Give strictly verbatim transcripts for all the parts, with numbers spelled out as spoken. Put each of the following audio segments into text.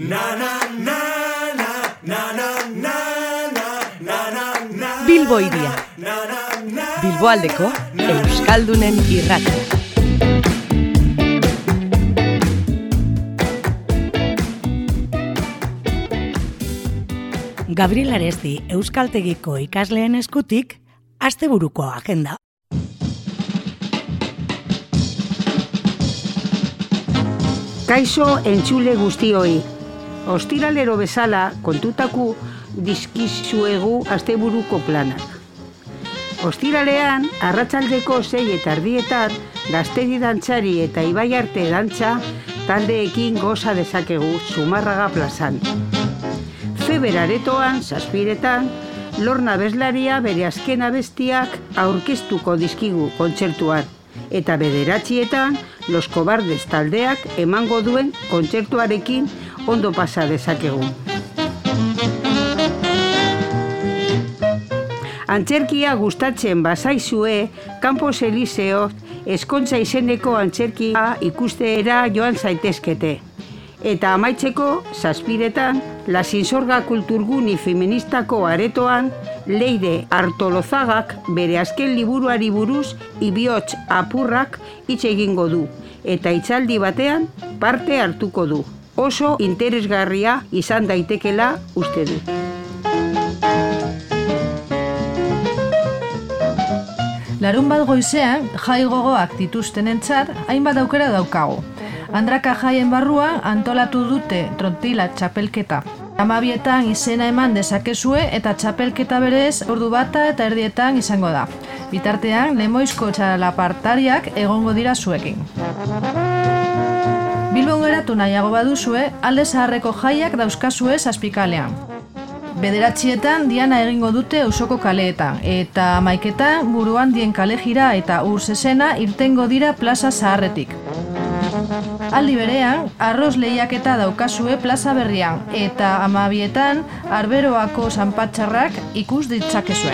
Bilbo Hiria, Bilboaldeko euskaldunen irratia. Gabriel Aresti euskaltegiko ikasleen eskutik asteburuko agenda. Kaixo entzule guztioi. Ostiralero bezala kontutaku dizkizuegu asteburuko planak. Ostiralean, arratsaldeko sei eta erdietan, Gaztedi dantzari eta Ibai Arte dantza taldeekin goza dezakegu Zumarraga plazan. Feber aretoan, zazpiretan, Lorna abeslaria bere azken abestiak aurkeztuko dizkigu kontzertuan. Eta bederatzietan, Los Cobardes taldeak emango duen kontzertuarekin ondo pasa dezakegu. Antzerkia gustatzen bazaizue, Campos Eliseok eskontza izeneko antzerkia ikustera joan zaitezkete. Eta amaitzeko, zazpiretan, La Sinsorga kulturguni feministako aretoan, Leire Artolozagak bere azken liburuari buruz Ibiots apurrak hitz egingo du, eta hitzaldi batean parte hartuko du. Oso interesgarria izan daitekela uste du. Larun bat goizean, jai gogoak dituztenentzat hainbat aukera daukago. Andraka jaien barruan antolatu dute trontila txapelketa. Hamabietan izena eman dezakezue eta txapelketa berez ordu bata eta erdietan izango da. Bitartean, Lemoizko txalapartariak egongo dira zuekin. Bilbon geratu nahiago baduzue, Alde Zaharreko jaiak dauzkazue zazpikalean. Bederatzietan diana egingo dute auzoko kaleetan, eta hamaiketan buruan dien kalejira eta ur zezena irtengo dira plaza zaharretik. Aldi berean, arroz lehiaketa daukazue plaza berrian, eta hamabietan Arberoako zanpatxarrak ikus ditzakezue.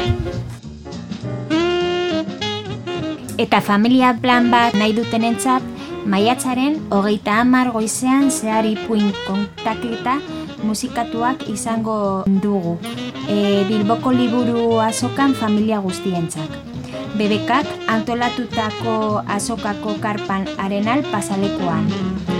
Eta familia plan bat nahi dutenentzat, maiatzaren hogeita hamar goizean zehar ipuin kontaketa musikatuak izango dugu. E, Bilboko liburu azokan familia guztientzak. Bebekak antolatutako azokako karpan arenal pasalekuan.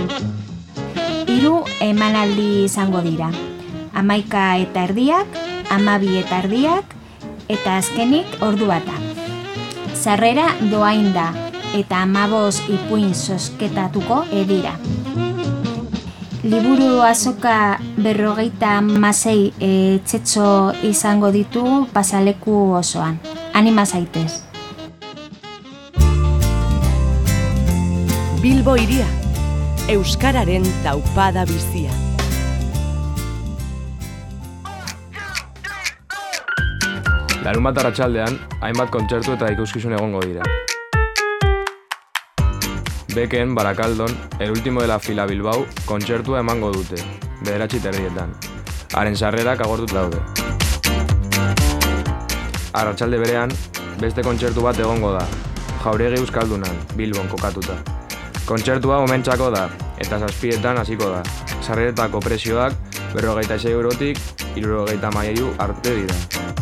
Hiru emanaldi izango dira. Hamaika eta erdiak, hamabi eta erdiak, eta azkenik ordu bata. Sarrera doain da, eta hamabost ipuin zozketatuko edira. Liburu azoka berrogeita hamasei etxetxo izango ditu pasaleku osoan. Anima zaitez. Bilbo Hiria, euskararen taupada bizia. Larunbat arratsaldean, hainbat kontzertu eta ikuskizun egongo dira. Beken, Barakaldon, El Último de la Fila Bilbao, kontzertua emango dute, bederatzi terdietan. Haren sarrerak agortut daude. Arratsalde berean, beste kontzertu bat egongo da, Jauregi Euskaldunan, Bilbon kokatuta. Kontzertua omentzako da, eta zazpietan hasiko da. Sarreretako prezioak berrogeita sei eurotik hirurogeita hamairu arte dira.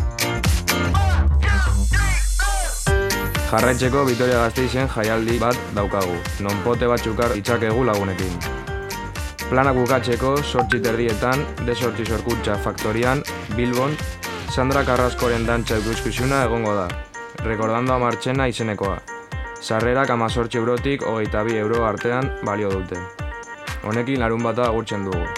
Jarraitzeko Vitoria Gasteizen jaialdi bat daukagu, non pote batzukar ditzakegu lagunekin. Planak bukatzeko zortzi terdietan, de zortzi sorkuntza faktorian, Bilbon, Sandra Carrascoren dantza ikuskizuna egongo da, Recordando a Marchena izenekoa. Sarrerak hamazortzi eurotik hogeita bi euro artean balio dute. Honekin larun bata agurtzen dugu.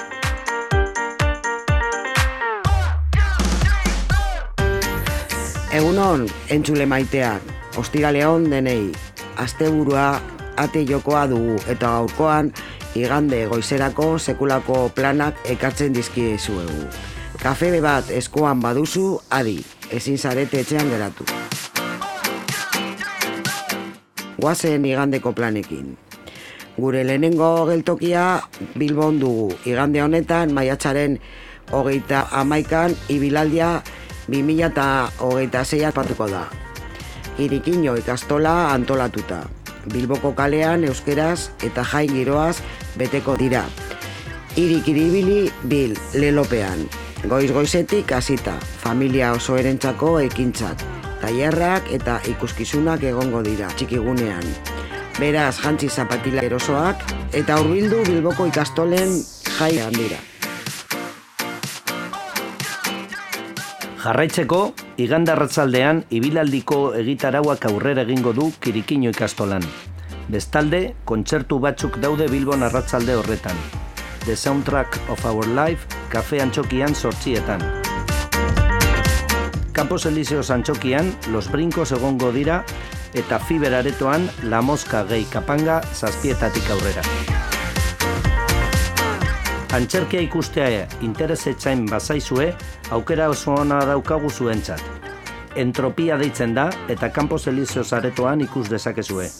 Egunon, entzule maiteak, ostirale on denei, asteburua ate jokoa dugu eta gaurkoan igande goizerako sekulako planak ekartzen dizkiezuegu. Kafe bat eskoan baduzu, adi, ezin zarete etxean geratu. Guazen igandeko planekin. Gure lehenengo geltokia Bilbon dugu. Igande honetan maiatzaren hogeita hamaikan ibilaldia bi mila hogeita sei patuko da. Irikiño ikastola antolatuta. Bilboko kalean euskeraz eta jai giroaz beteko dira. Irikiribili bil lelopean. Goiz-goizetik hasita, familia oso erentzako ekintzak, tailerrak eta ikuskizunak egongo dira txikigunean. Beraz, jantzi zapatila erosoak eta hurbildu Bilboko ikastolen jai handira. Jarraitzeko, igande arratzaldean ibilaldirako egitarauak aurrera egingo du Kirikino ikastolan. Bestalde, kontzertu batzuk daude Bilbon arratzalde horretan. The Soundtrack of Our Life, Kafe Antxokian zortzietan. Campos Elíseos Antxokian, Los Brincos egongo dira, eta Fiber aretoan La Mosca gehi Kapanga zazpietatik aurrera. Antzerkia ikustea interesetzain bazaizue, aukera oso ona daukagu zuentzat. Entropia deitzen da eta Campos Elíseos aretoan ikus dezakezue.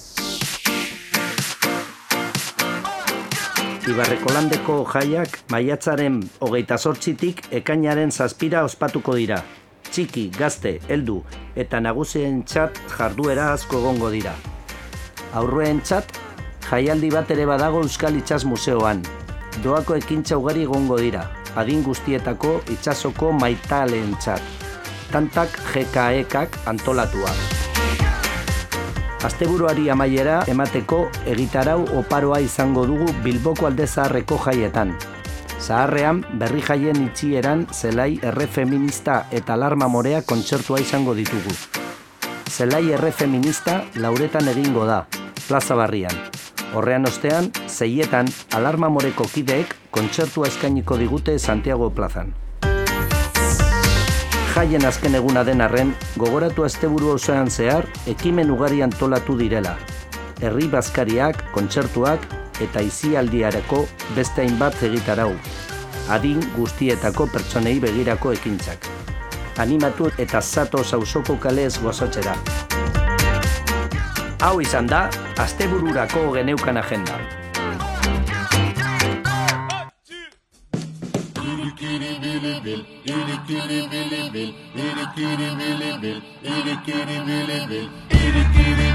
Ibarrekolandeko jaiak maiatzaren hogeita zortzitik ekainaren zazpira ospatuko dira. Txiki, gazte, heldu eta nagusientzat jarduera asko egongo dira. Aurroentzat, jaialdi bat ere badago Euskal Itsas Museoan. Doako ekintza ugari egongo dira, adin guztietako itsasoko maitaleentzat. Tantak G K E-kak antolatua. Asteburuari amaiera emateko egitarau oparoa izango dugu Bilboko Alde Zaharreko jaietan. Zaharrean, berri jaien itxieran zelai erre feminista eta alarma morea kontzertua izango ditugu. Zelai erre feminista lauretan egingo da, plaza barrian. Horrean ostean, zeietan alarma moreko kideek kontzertua eskainiko digute Santiago plazan. Jaien azken eguna den arren, gogoratu asteburu osoan zehar, ekimen ugari antolatu direla. Herri bazkariak, kontzertuak eta izialdiareko beste hainbat egitarau. Adin guztietako pertsonei begirako ekintzak. Animatu eta zatoz auzoko kaleez gozatzera. Hau izan da, astebururako geneukan agenda. Irikiribilibil, irikiribilibil, irikiribilibil, irikiribilibil, irikiribilibil.